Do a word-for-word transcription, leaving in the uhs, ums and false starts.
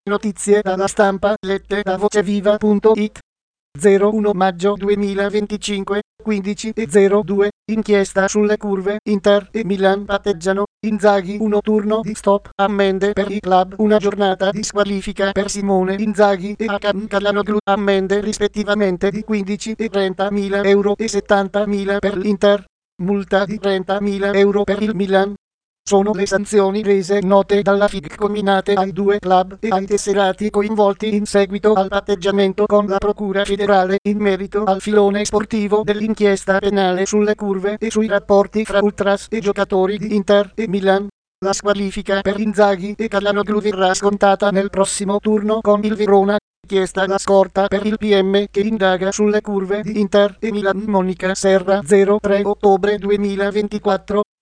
Notizie dalla stampa lette da voceviva punto it. zero uno maggio duemilaventicinque, quindici e zero due. Inchiesta sulle curve. Inter e Milan patteggiano. Inzaghi uno turno di stop. Ammende per i club. Una giornata di squalifica per Simone Inzaghi e Hakan Calhanoglu. Ammende rispettivamente di quindici e trentamila euro e settantamila per l'Inter. Multa di trentamila euro per il Milan. Sono le sanzioni rese note dalla F I G comminate ai due club e ai tesserati coinvolti in seguito al patteggiamento con la Procura federale in merito al filone sportivo dell'inchiesta penale sulle curve e sui rapporti fra ultras e giocatori di Inter e Milan. La squalifica per Inzaghi e Calhanoglu verrà scontata nel prossimo turno con il Verona. Chiesta la scorta per il P M che indaga sulle curve di Inter e Milan. Monica Serra, zero tre ottobre duemilaventiquattro.